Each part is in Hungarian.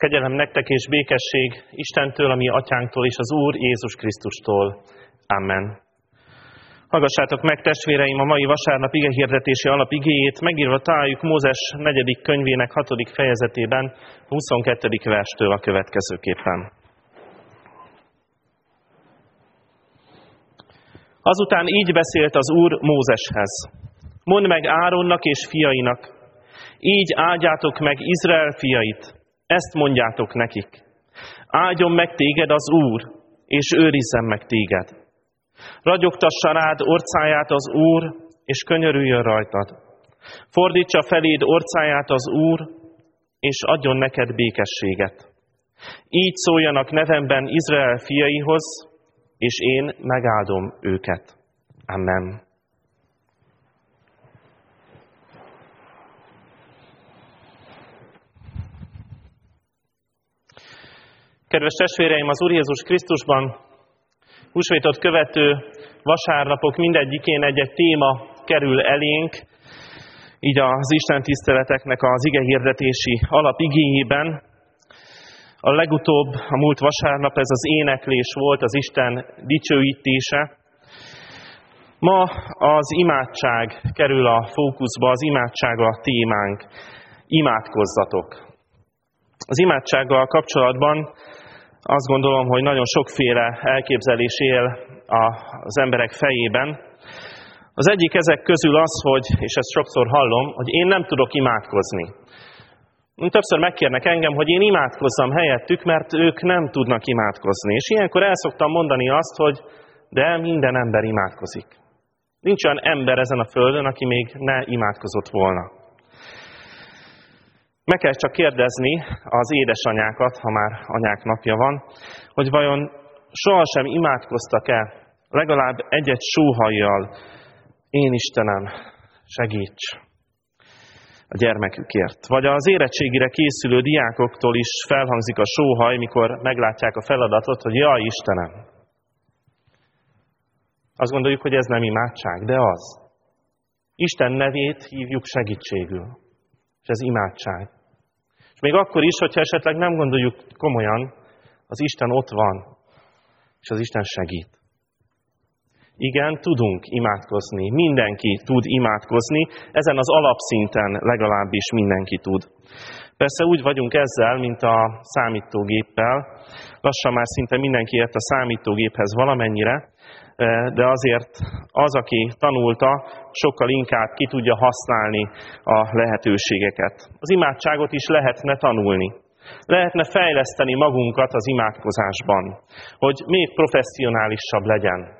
Kegyelem nektek és békesség Istentől, a mi atyánktól és az Úr Jézus Krisztustól. Amen. Hallgassátok meg, testvéreim, a mai vasárnap igehirdetési alapigéjét, megírva találjuk Mózes 4. könyvének 6. fejezetében, 22. verstől a következőképpen. Azután így beszélt az Úr Mózeshez. Mondd meg Áronnak és fiainak, így áldjátok meg Izrael fiait, ezt mondjátok nekik. Áldjon meg téged az Úr, és őrizzen meg téged. Ragyogtassa rád orcáját az Úr, és könyörüljön rajtad. Fordítsa feléd orcáját az Úr, és adjon neked békességet. Így szóljanak nevemben Izrael fiaihoz, és én megáldom őket. Amen. Kedves testvéreim, az Úr Jézus Krisztusban húsvétot követő vasárnapok mindegyikén egy-egy téma kerül elénk, így az Isten tiszteleteknek az igehirdetési alapigéjében. A legutóbb, a múlt vasárnap ez az éneklés volt, az Isten dicsőítése. Ma az imádság kerül a fókuszba, az imádság a témánk. Imádkozzatok. Az imádsággal kapcsolatban azt gondolom, hogy nagyon sokféle elképzelés él az emberek fejében. Az egyik ezek közül az, hogy, és ezt sokszor hallom, hogy én nem tudok imádkozni. Többször megkérnek engem, hogy én imádkozzam helyettük, mert ők nem tudnak imádkozni. És ilyenkor el szoktam mondani azt, hogy de minden ember imádkozik. Nincs olyan ember ezen a földön, aki még ne imádkozott volna. Meg kell csak kérdezni az édesanyákat, ha már anyák napja van, hogy vajon sohasem imádkoztak-e legalább egy-egy sóhajjal, én Istenem, segíts a gyermekükért. Vagy az érettségire készülő diákoktól is felhangzik a sóhaj, mikor meglátják a feladatot, hogy jaj Istenem. Azt gondoljuk, hogy ez nem imádság, de az. Isten nevét hívjuk segítségül. És ez imádság. És még akkor is, hogyha esetleg nem gondoljuk komolyan, az Isten ott van, és az Isten segít. Igen, tudunk imádkozni, mindenki tud imádkozni, ezen az alapszinten legalábbis mindenki tud. Persze úgy vagyunk ezzel, mint a számítógéppel, lassan már szinte mindenki ért a számítógéphez valamennyire, de azért az, aki tanulta, sokkal inkább ki tudja használni a lehetőségeket. Az imádságot is lehetne tanulni. Lehetne fejleszteni magunkat az imádkozásban, hogy még professzionálisabb legyen.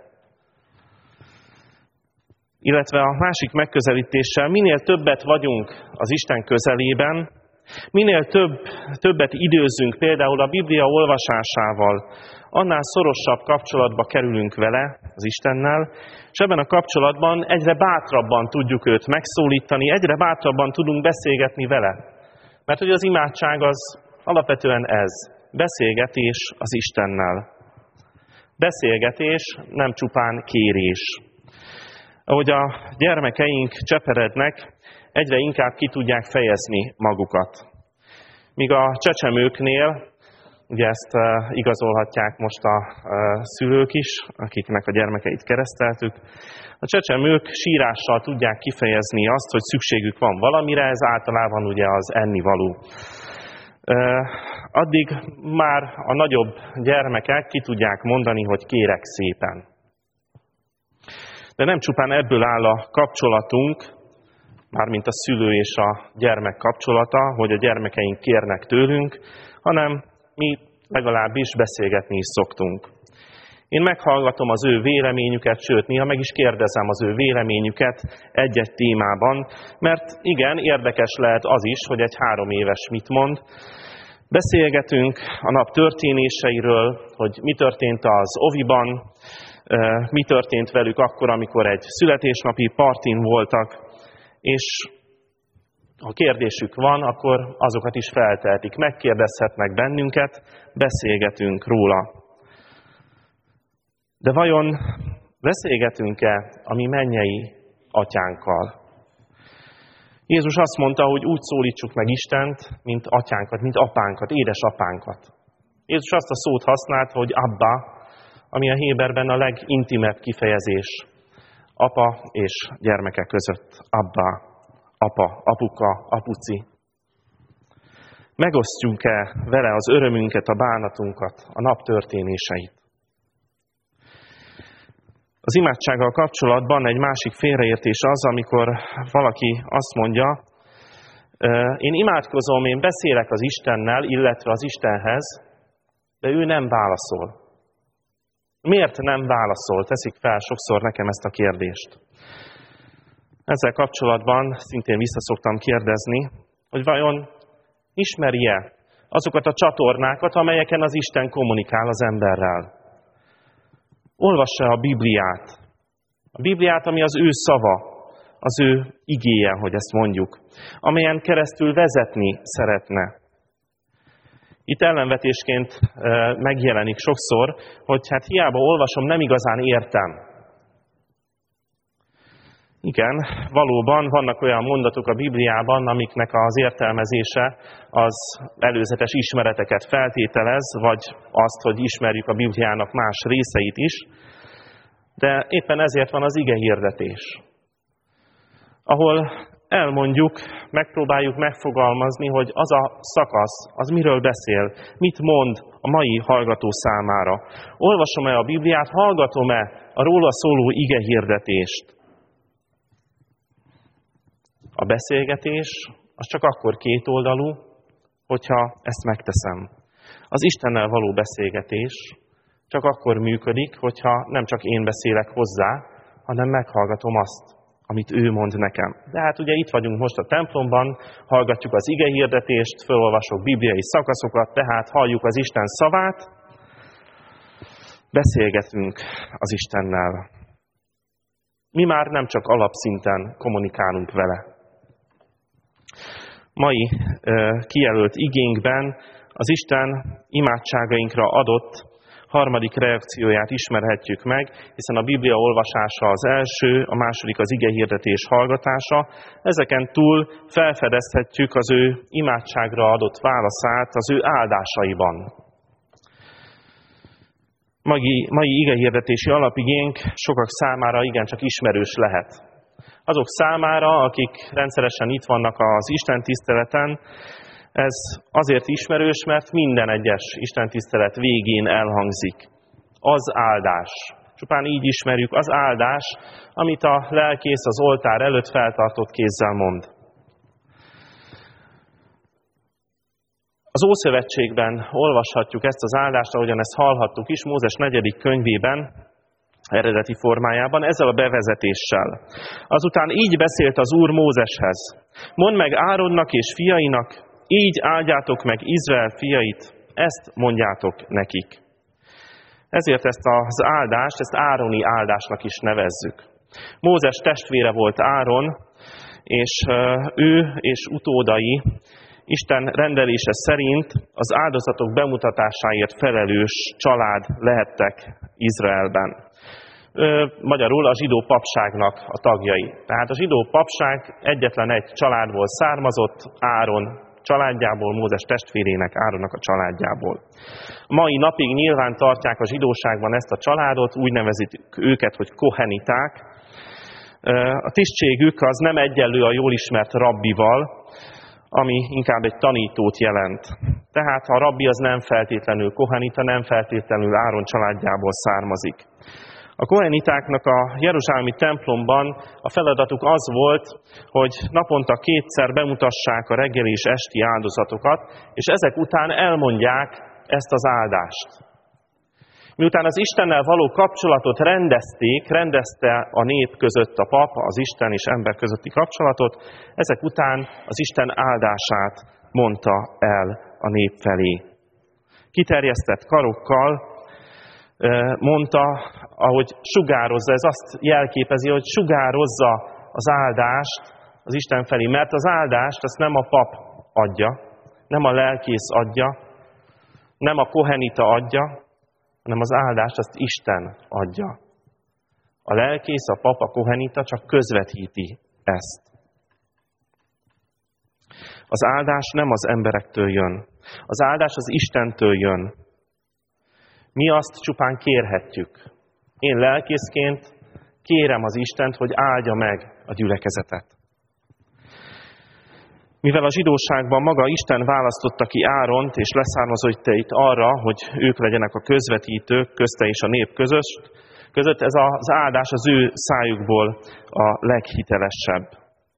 Illetve a másik megközelítéssel, minél többet vagyunk az Isten közelében, minél többet időzünk például a Biblia olvasásával, annál szorosabb kapcsolatba kerülünk vele, az Istennel, és ebben a kapcsolatban egyre bátrabban tudjuk őt megszólítani, egyre bátrabban tudunk beszélgetni vele. Mert hogy az imádság az alapvetően ez, beszélgetés az Istennel. Beszélgetés, nem csupán kérés. Ahogy a gyermekeink cseperednek, egyre inkább ki tudják fejezni magukat. Míg a csecsemőknél, ugye ezt igazolhatják most a szülők is, akiknek a gyermekeit kereszteltük, a csecsemők sírással tudják kifejezni azt, hogy szükségük van valamire, ez általában ugye az ennivaló. Addig már a nagyobb gyermekek ki tudják mondani, hogy kérek szépen. De nem csupán ebből áll a kapcsolatunk, mármint a szülő és a gyermek kapcsolata, hogy a gyermekeink kérnek tőlünk, hanem mi legalábbis beszélgetni is szoktunk. Én meghallgatom az ő véleményüket, sőt, néha meg is kérdezem az ő véleményüket egy-egy témában, mert igen, érdekes lehet az is, hogy egy 3 éves mit mond. Beszélgetünk a nap történéseiről, hogy mi történt az oviban, mi történt velük akkor, amikor egy születésnapi partin voltak, és ha kérdésük van, akkor azokat is feltehetik. Megkérdezhetnek bennünket, beszélgetünk róla. De vajon beszélgetünk-e a mi mennyei atyánkkal? Jézus azt mondta, hogy úgy szólítsuk meg Istent, mint atyánkat, mint apánkat, édesapánkat. Jézus azt a szót használt, hogy Abba, ami a héberben a legintimebb kifejezés apa és gyermeke között. Abba, apa, apuka, apuci. Megosztjunk-e vele az örömünket, a bánatunkat, a nap történéseit? Az imádsággal kapcsolatban egy másik félreértés az, amikor valaki azt mondja, én imádkozom, én beszélek az Istennel, illetve az Istenhez, de ő nem válaszol. Miért nem válaszol? Teszik fel sokszor nekem ezt a kérdést. Ezzel kapcsolatban szintén visszaszoktam kérdezni, hogy vajon ismeri-e azokat a csatornákat, amelyeken az Isten kommunikál az emberrel? Olvassa a Bibliát. A Bibliát, ami az ő szava, az ő igéje, hogy ezt mondjuk, amelyen keresztül vezetni szeretne. Itt ellenvetésként megjelenik sokszor, hogy hát hiába olvasom, nem igazán értem. Igen, valóban vannak olyan mondatok a Bibliában, amiknek az értelmezése az előzetes ismereteket feltételez, vagy azt, hogy ismerjük a Bibliának más részeit is, de éppen ezért van az igehirdetés, ahol elmondjuk, megpróbáljuk megfogalmazni, hogy az a szakasz, az miről beszél, mit mond a mai hallgató számára. Olvasom-e a Bibliát, hallgatom-e a róla szóló igehirdetést? A beszélgetés az csak akkor kétoldalú, hogyha ezt megteszem. Az Istennel való beszélgetés csak akkor működik, hogyha nem csak én beszélek hozzá, hanem meghallgatom azt, amit ő mond nekem. De hát ugye itt vagyunk most a templomban, hallgatjuk az igehirdetést, felolvasok bibliai szakaszokat, tehát halljuk az Isten szavát, beszélgetünk az Istennel. Mi már nem csak alapszinten kommunikálunk vele. Mai kijelölt igénkben az Isten imádságainkra adott harmadik reakcióját ismerhetjük meg, hiszen a Biblia olvasása az első, a második az igehirdetés hallgatása. Ezeken túl felfedezhetjük az ő imádságra adott válaszát az ő áldásaiban. Mai igehirdetési alapigénk sokak számára igencsak ismerős lehet. Azok számára, akik rendszeresen itt vannak az istentiszteleten, ez azért ismerős, mert minden egyes istentisztelet végén elhangzik. Az áldás. Csupán így ismerjük az áldás, amit a lelkész az oltár előtt feltartott kézzel mond. Az Ószövetségben olvashatjuk ezt az áldást, ahogyan ezt hallhattuk is, Mózes 4. könyvében, eredeti formájában, ezzel a bevezetéssel. Azután így beszélt az Úr Mózeshez. Mondd meg Áronnak és fiainak, így áldjátok meg Izrael fiait, ezt mondjátok nekik. Ezért ezt az áldást, ezt ároni áldásnak is nevezzük. Mózes testvére volt Áron, és ő és utódai Isten rendelése szerint az áldozatok bemutatásáért felelős család lehettek Izraelben. Magyarul a zsidó papságnak a tagjai. Tehát a zsidó papság egyetlen egy családból származott, Áron családjából, Mózes testvérének, Áronnak a családjából. Mai napig nyilván tartják a zsidóságban ezt a családot, úgy nevezik őket, hogy koheniták. A tisztségük az nem egyenlő a jól ismert rabbival, ami inkább egy tanítót jelent. Tehát a rabbi az nem feltétlenül kohenita, nem feltétlenül Áron családjából származik. A kohenitáknak a jeruzsálemi templomban a feladatuk az volt, hogy naponta 2-szer bemutassák a reggeli és esti áldozatokat, és ezek után elmondják ezt az áldást. Miután az Istennel való kapcsolatot rendezte a nép között a pap, az Isten és ember közötti kapcsolatot, ezek után az Isten áldását mondta el a nép felé. Kiterjesztett karokkal mondta, ahogy sugározza, ez azt jelképezi, hogy sugározza az áldást az Isten felé, mert az áldást azt nem a pap adja, nem a lelkész adja, nem a kohenita adja, hanem az áldást azt Isten adja. A lelkész, a pap, a kohenita csak közvetíti ezt. Az áldás nem az emberektől jön. Az áldás az Istentől jön. Mi azt csupán kérhetjük. Én lelkészként kérem az Istent, hogy áldja meg a gyülekezetet. Mivel a zsidóságban maga Isten választotta ki Áront és leszármazottait arra, hogy ők legyenek a közvetítők közte és a nép között, ez az áldás az ő szájukból a leghitelesebb.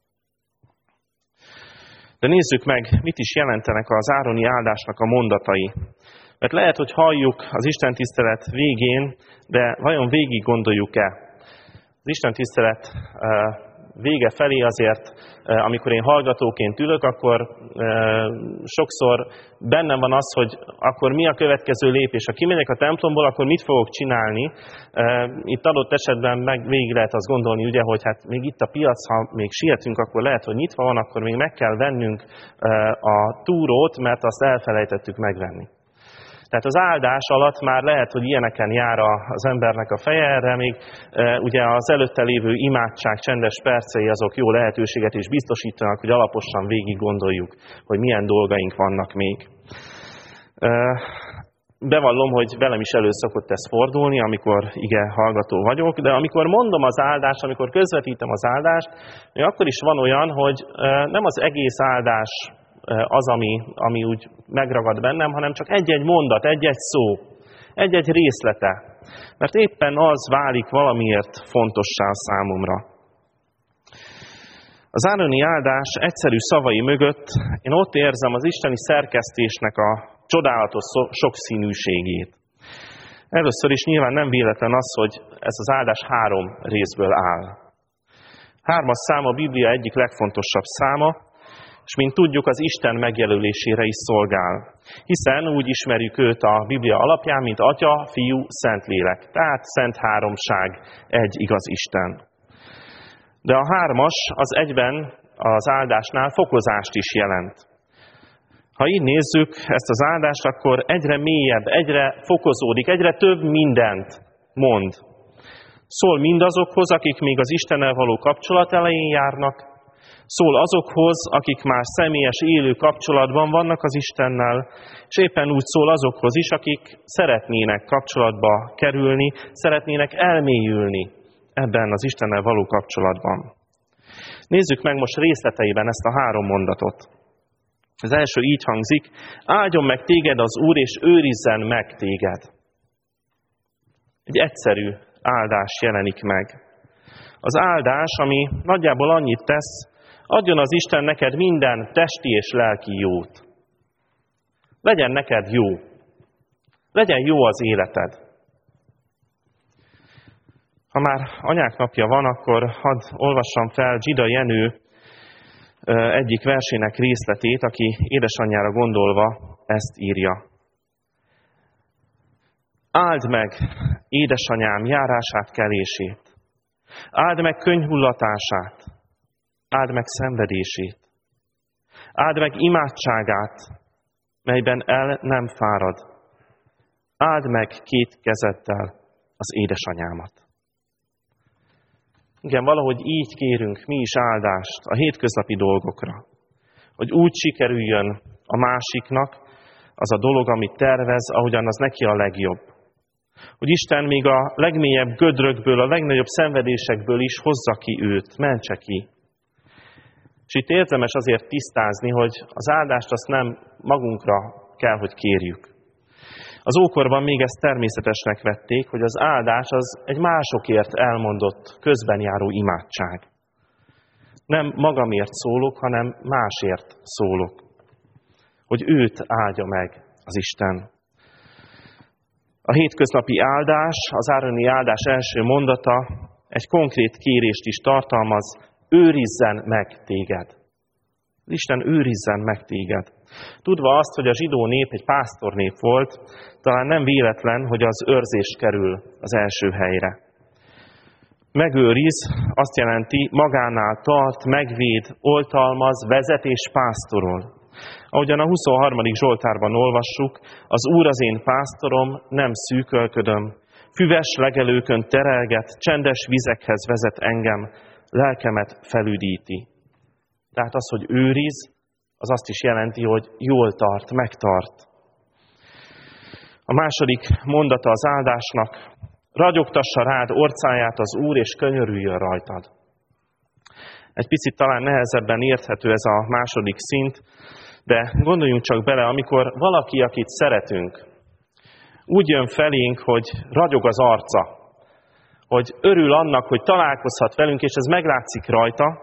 De nézzük meg, mit is jelentenek az ároni áldásnak a mondatai. Mert lehet, hogy halljuk az istentisztelet végén, de vajon végig gondoljuk-e? Az istentisztelet vége felé azért, amikor én hallgatóként ülök, akkor sokszor bennem van az, hogy akkor mi a következő lépés. Ha kimegyek a templomból, akkor mit fogok csinálni? Itt adott esetben meg végig lehet azt gondolni, ugye, hogy hát még itt a piac, ha még sietünk, akkor lehet, hogy nyitva van, akkor még meg kell vennünk a túrót, mert azt elfelejtettük megvenni. Tehát az áldás alatt már lehet, hogy ilyeneken jár az embernek a feje, erre még ugye az előtte lévő imádság csendes percei azok jó lehetőséget is biztosítanak, hogy alaposan végig gondoljuk, hogy milyen dolgaink vannak még. Bevallom, hogy velem is elő szokott ez fordulni, amikor hallgató vagyok, de amikor mondom az áldást, amikor közvetítem az áldást, akkor is van olyan, hogy nem az egész áldás az, ami úgy megragad bennem, hanem csak egy-egy mondat, egy-egy szó, egy-egy részlete. Mert éppen az válik valamiért fontossá számomra. Az ároni áldás egyszerű szavai mögött én ott érzem az isteni szerkesztésnek a csodálatos sokszínűségét. Először is nyilván nem véletlen az, hogy ez az áldás 3 részből áll. 3-as szám a Biblia egyik legfontosabb száma, és mint tudjuk, az Isten megjelölésére is szolgál. Hiszen úgy ismerjük őt a Biblia alapján, mint Atya, Fiú, Szentlélek. Tehát Szent Háromság, egy igaz Isten. De a 3-as az egyben az áldásnál fokozást is jelent. Ha így nézzük ezt az áldást, akkor egyre mélyebb, egyre fokozódik, egyre több mindent mond. Szól mindazokhoz, akik még az Istennel való kapcsolat elején járnak, szól azokhoz, akik már személyes élő kapcsolatban vannak az Istennel, és éppen úgy szól azokhoz is, akik szeretnének kapcsolatba kerülni, szeretnének elmélyülni ebben az Istennel való kapcsolatban. Nézzük meg most részleteiben ezt a 3 mondatot. Az első így hangzik: áldjon meg téged az Úr, és őrizzen meg téged. Egy egyszerű áldás jelenik meg. Az áldás, ami nagyjából annyit tesz, adjon az Isten neked minden testi és lelki jót. Legyen neked jó. Legyen jó az életed. Ha már anyák napja van, akkor hadd olvassam fel Zsida Jenő egyik versének részletét, aki édesanyjára gondolva ezt írja. Áld meg édesanyám járását, kelését. Áld meg könyhullatását. Áld meg szenvedését. Áld meg imádságát, melyben el nem fárad. Áld meg 2 kezeddel az édesanyámat. Igen, valahogy így kérünk mi is áldást a hétköznapi dolgokra. Hogy úgy sikerüljön a másiknak az a dolog, amit tervez, ahogyan az neki a legjobb. Hogy Isten még a legmélyebb gödrökből, a legnagyobb szenvedésekből is hozza ki őt, mentse ki. És itt érdemes azért tisztázni, hogy az áldást azt nem magunkra kell, hogy kérjük. Az ókorban még ezt természetesnek vették, hogy az áldás az egy másokért elmondott, közben járó imádság. Nem magamért szólok, hanem másért szólok. Hogy őt áldja meg az Isten. A hétköznapi áldás, az ároni áldás első mondata egy konkrét kérést is tartalmaz: őrizzen meg téged. Isten őrizzen meg téged. Tudva azt, hogy a zsidó nép egy pásztornép volt, talán nem véletlen, hogy az őrzés kerül az első helyre. Megőriz azt jelenti, magánál tart, megvéd, oltalmaz, vezet és pásztorol. Ahogyan a 23. Zsoltárban olvassuk, az Úr az én pásztorom, nem szűkölködöm, füves legelőkön terelget, csendes vizekhez vezet engem, lelkemet felüdíti. Tehát az, hogy őriz, az azt is jelenti, hogy jól tart, megtart. A második mondata az áldásnak: ragyogtassa rád orcáját az Úr, és könyörüljön rajtad. Egy picit talán nehezebben érthető ez a második szint, de gondoljunk csak bele, amikor valaki, akit szeretünk, úgy jön felénk, hogy ragyog az arca, hogy örül annak, hogy találkozhat velünk, és ez meglátszik rajta,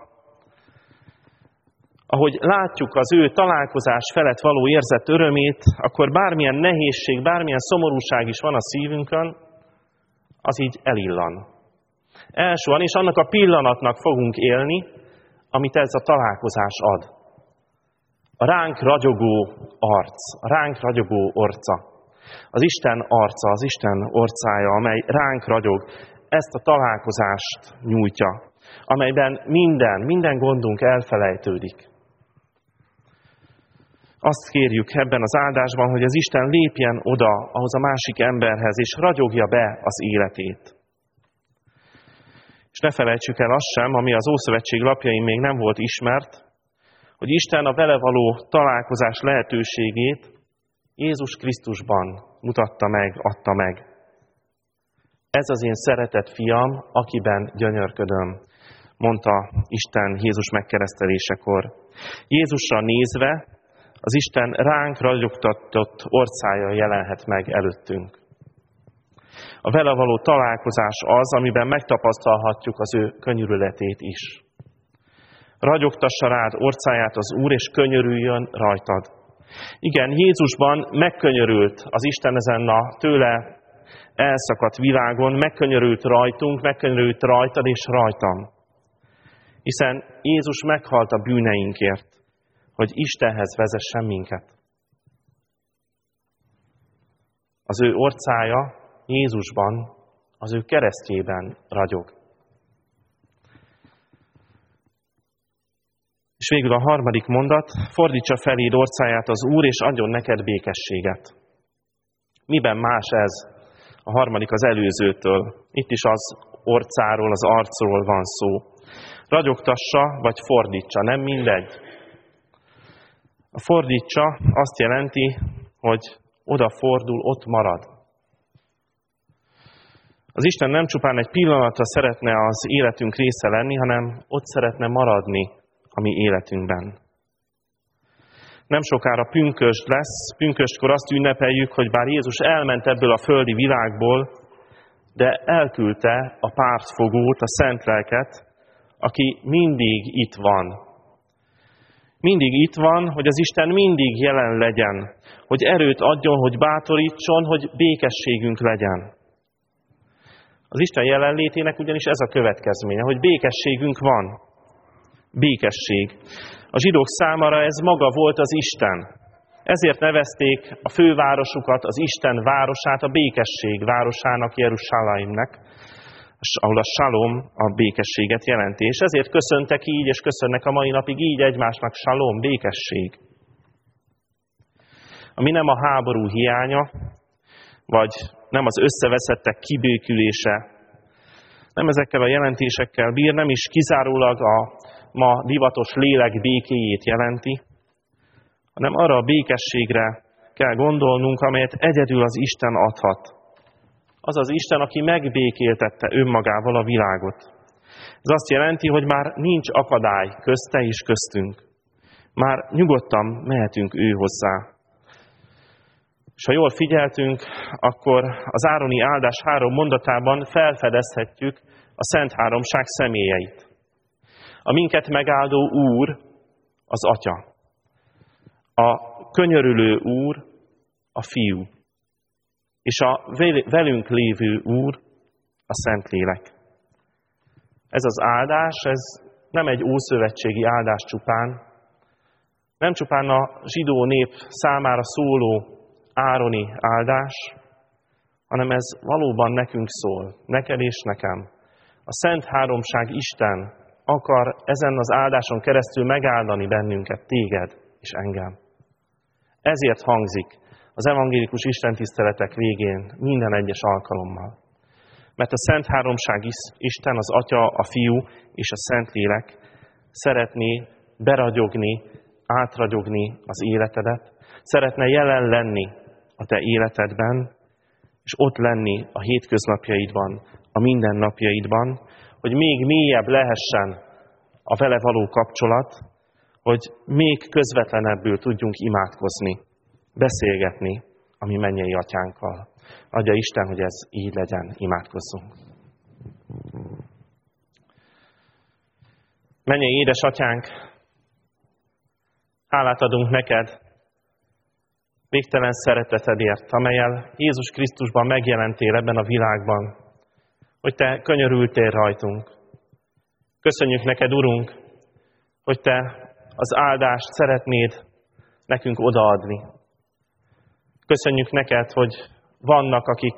ahogy látjuk az ő találkozás felett való érzett örömét, akkor bármilyen nehézség, bármilyen szomorúság is van a szívünkön, az így elillan. Elsuhan, és annak a pillanatnak fogunk élni, amit ez a találkozás ad. A ránk ragyogó arc, a ránk ragyogó orca, az Isten arca, az Isten orcája, amely ránk ragyog, ezt a találkozást nyújtja, amelyben minden gondunk elfelejtődik. Azt kérjük ebben az áldásban, hogy az Isten lépjen oda ahhoz a másik emberhez, és ragyogja be az életét. És ne felejtsük el azt sem, ami az Ószövetség lapjain még nem volt ismert, hogy Isten a vele való találkozás lehetőségét Jézus Krisztusban mutatta meg, adta meg. Ez az én szeretett fiam, akiben gyönyörködöm, mondta Isten Jézus megkeresztelésekor. Jézusra nézve az Isten ránk ragyogtatott orcája jelenhet meg előttünk. A vele való találkozás az, amiben megtapasztalhatjuk az ő könyörületét is. Ragyogtassa rád orcáját az Úr, és könyörüljön rajtad. Igen, Jézusban megkönyörült az Isten ezen a tőle elszakadt világon, megkönyörült rajtunk, megkönyörült rajtad és rajtam. Hiszen Jézus meghalt a bűneinkért, hogy Istenhez vezessen minket. Az ő orcája Jézusban, az ő keresztjében ragyog. És végül a harmadik mondat: fordítsa feléd orcáját az Úr, és adjon neked békességet. Miben más ez? A harmadik az előzőtől. Itt is az orcáról, az arcról van szó. Ragyogtassa, vagy fordítsa, nem mindegy. A fordítsa azt jelenti, hogy odafordul, ott marad. Az Isten nem csupán egy pillanatra szeretne az életünk része lenni, hanem ott szeretne maradni a mi életünkben. Nem sokára pünkösd lesz, pünköstkor azt ünnepeljük, hogy bár Jézus elment ebből a földi világból, de elküldte a pártfogót, a Szent Lelket, aki mindig itt van. Mindig itt van, hogy az Isten mindig jelen legyen, hogy erőt adjon, hogy bátorítson, hogy békességünk legyen. Az Isten jelenlétének ugyanis ez a következménye, hogy békességünk van. Békesség. A zsidók számára ez maga volt az Isten. Ezért nevezték a fővárosukat, az Isten városát a békesség városának, Jeruzsálemnek, ahol a salom a békességet jelenti. És ezért köszöntek így, és köszönnek a mai napig így egymásnak: salom, békesség. Ami nem a háború hiánya, vagy nem az összeveszettek kibékülése, nem ezekkel a jelentésekkel bír, nem is kizárólag a ma divatos lélek békéjét jelenti, hanem arra a békességre kell gondolnunk, amelyet egyedül az Isten adhat. Az az Isten, aki megbékéltette önmagával a világot. Ez azt jelenti, hogy már nincs akadály közte és köztünk. Már nyugodtan mehetünk ő hozzá. És ha jól figyeltünk, akkor az ároni áldás 3 mondatában felfedezhetjük a Szent Háromság személyeit. A minket megáldó Úr az Atya. A könyörülő Úr a Fiú. És a velünk lévő Úr a Szentlélek. Ez az áldás, ez nem egy ószövetségi áldás csupán, nem csupán a zsidó nép számára szóló ároni áldás, hanem ez valóban nekünk szól, neked és nekem. A Szent Háromság Isten akar ezen az áldáson keresztül megáldani bennünket, téged és engem. Ezért hangzik az evangélikus istentiszteletek végén minden egyes alkalommal. Mert a Szent Háromság Isten, az Atya, a Fiú és a Szentlélek szeretné beragyogni átragyogni az életedet, szeretne jelen lenni a te életedben, és ott lenni a hétköznapjaidban, a mindennapjaidban, hogy még mélyebb lehessen a vele való kapcsolat, hogy még közvetlenebbül tudjunk imádkozni, beszélgetni a mi mennyei atyánkkal. Adja Isten, hogy ez így legyen, imádkozzunk. Mennyei édesatyánk, hálát adunk neked végtelen szeretetedért, amellyel Jézus Krisztusban megjelentél ebben a világban, hogy te könyörültél rajtunk. Köszönjük neked, Urunk, hogy te az áldást szeretnéd nekünk odaadni. Köszönjük neked, hogy vannak, akik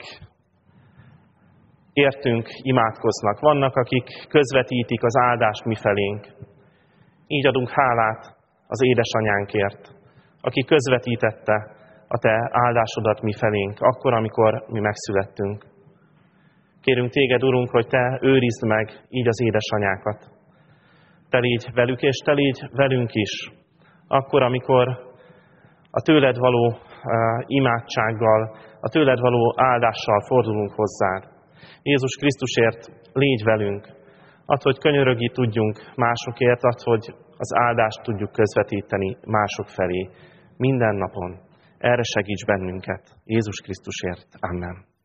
értünk imádkoznak, vannak, akik közvetítik az áldást mifelénk. Így adunk hálát az édesanyánkért, aki közvetítette a te áldásodat mifelénk, akkor, amikor mi megszülettünk. Kérünk téged, Urunk, hogy te őrizd meg így az édesanyákat. Te légy velük, és te légy velünk is. Akkor, amikor a tőled való imádsággal, a tőled való áldással fordulunk hozzád. Jézus Krisztusért légy velünk. Add, hogy könyörögni tudjunk másokért, add, hogy az áldást tudjuk közvetíteni mások felé minden napon. Erre segíts bennünket. Jézus Krisztusért. Amen.